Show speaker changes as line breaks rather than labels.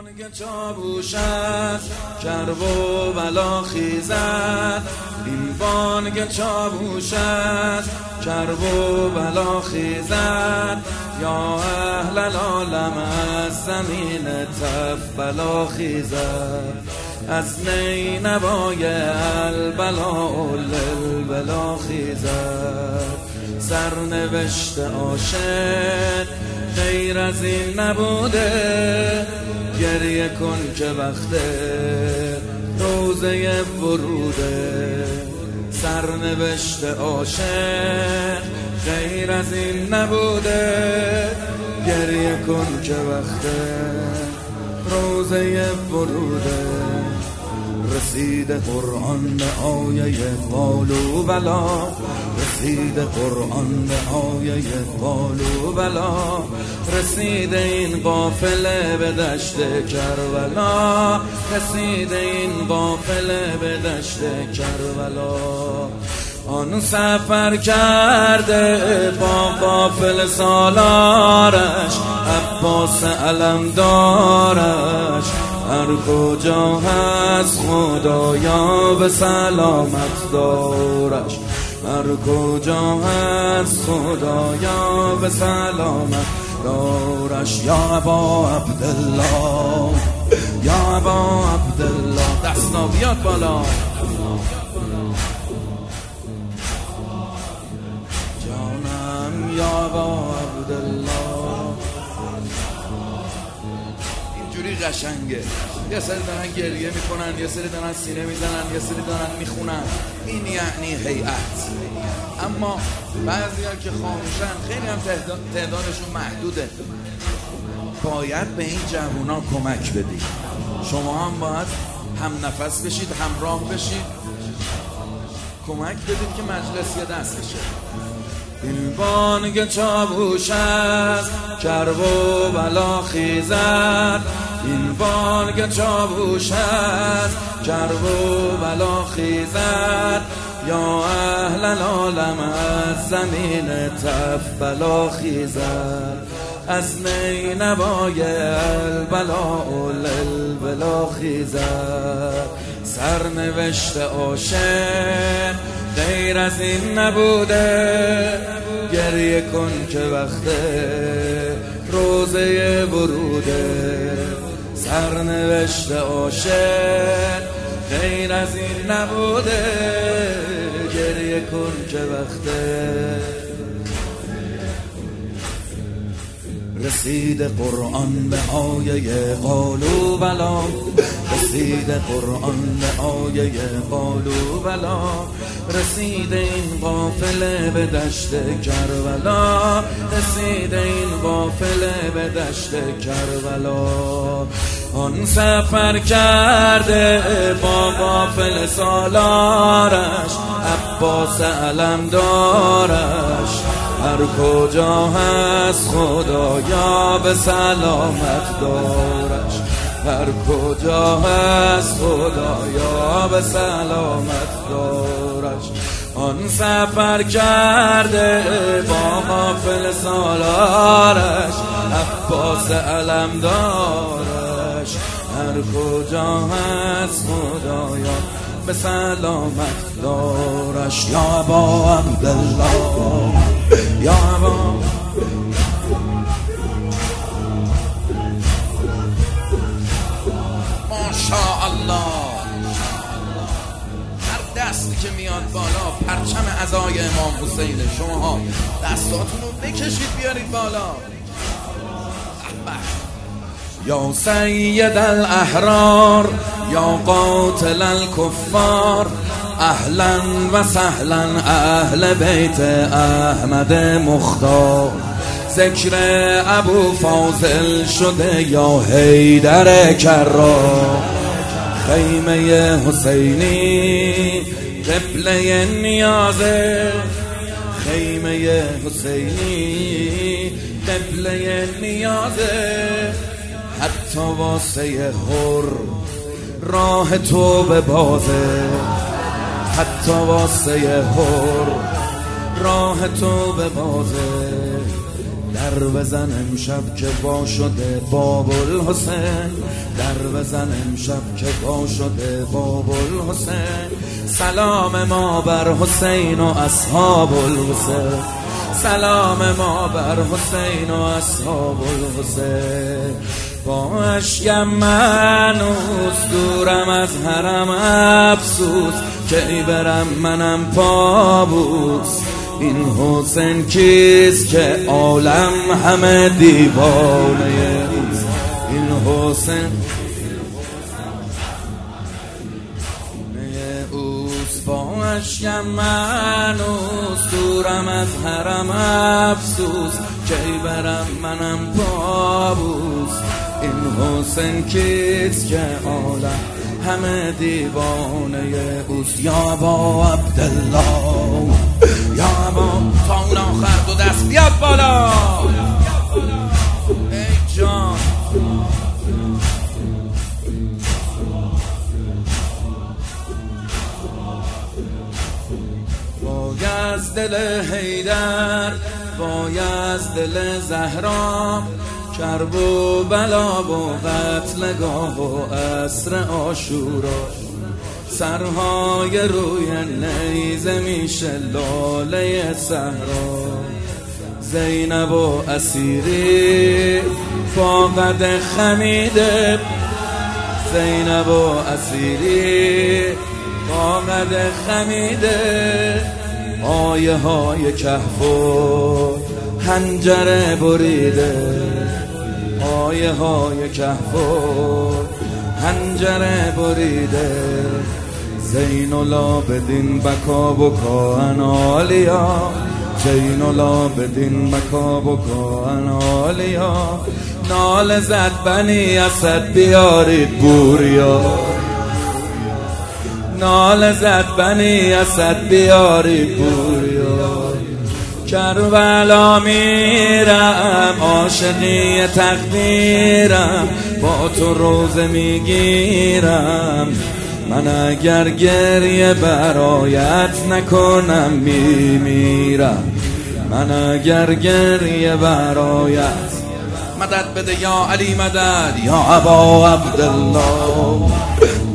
که چابوشد کرب و بلا خیزد، این بانگ چابوشد کرب و بلا خیزد، یا اهل العالم از زمین تف بلا خیزد، از نینوای البلا للبلا خیزد، سرنوشت عاشق غیر از این نبوده، گریه کن که وقت روزه وروده، سرنوشت عاشق غیر از این نبوده، گریه کن که وقت روزه وروده، رسید قرآن به آیه قالوا بلا، رسید قرآن به آیه قالوا بلا، رسید این قافله به دشت کربلا، رسید این قافله به دشت کربلا، آن سفر کرده با قافله سالارش، عباس علمدارش، هر کجا هست خدایا به سلامت دارش، هر کجا هست خدایا به سلامت دارش، یا ابا عبدالله، یا ابا عبدالله، دستا بیاد بالا، جانم یا ابا عبدالله. اینجوری قشنگه، یه سری دارن گریه میکنن، یه سری دارن سینه میزنن، یه سری دارن میخونن، این یعنی هیئت. اما بعضیا که خاموشن خیلی هم تعدادشون محدوده، باید به این جوونا کمک بدید، شما هم باید هم نفس بشید، همراه بشید، کمک بدید که مجلس یه دست بشه. این بانگ چابوشد کرب و بلا خیزد، این بانگ چابوشد کرب و بلا خیزد، یا اهل العالم از زمین تف بلا خیزد، از نینوای البلا للبلا خیزد، سرنوشت عاشق غیر از این نبوده، گریه کن که وقت روزه وروده، سرنوشت عاشق غیر از این نبوده، گریه کن که وقت رسید قرآن به آیه قالوا بلا، رسید قرآن به آیه قالوا بلا، رسید این قافله به دشت کربلا، رسید این قافله به دشت کربلا، آن سفر کرده با قافله سالارش، عباس علمدارش، هر کجا هست خدایا به سلامت دارش، هر کجا هست خدایا به سلامت دارش، آن سفر کرده با قافله سالارش، عباس علمدارش، هر کجا هست خدایا به سلامت دارش، یا ابا عبدالله، یا ابا ماشاءالله. هر دستی که میاد بالا پرچم عزای امام حسین، شماها دستاتون رو بکشید بیارید بالا. یا سید الاحرار، یا قاتل الکفار، اهلا و سهلا اهل بیت احمد مختار، ذکر ابو فاضل شده یا حیدر کرار، خیمه حسینی قبله نیازه، خیمه حسینی قبله نیازه، حتی واسه حر راه تو به بازه، حتی واسه حر راه تو به بازه، در در بزن امشب که وا شده باب الحسین، در بزن امشب که وا شده باب الحسین. سلام ما بر حسین و اصحاب الحسین، سلام ما بر حسین و اصحاب الحسین. با اشکم منوس دورم از حرم افسوس، کی برم منم پابوس. این حسین کیست که عالم همه دیوانه اوست؟ این حسین اوست. با اشکم منوس دورم از حرم افسوس، کی برم منم پابوس. این حسین کیست که عالم همه دیوانه اوست؟ یا ابا عبدالله، یا ابا تا اون آخر دو دست بیاد بالا. ای جان وای از دل حیدر، وای از دل زهرا، کرب و بلا و قتلگاه و عصر عاشورا. سرهای روی نیزه میشه لاله صحرا. زینب و اسیری فاقد خمیده، زینب و اسیری فاقد خمیده. آیه های کهف و حنجره بریده، آیه های کهف و حنجره بریده. زین العابدین بکا بکا انالیا، زین العابدین بکا بکا انالیا. نال زد بنی اسد بیارید بوریا، نال زد بنی اسد بیارید بوریا. کربلا میرم عاشقی تقدیرم، با تو روزه میگیرم. من اگر گریه برایت نکنم میمیرم، من اگر گریه برایت. مدد بده یا علی مدد، یا ابا عبدالله،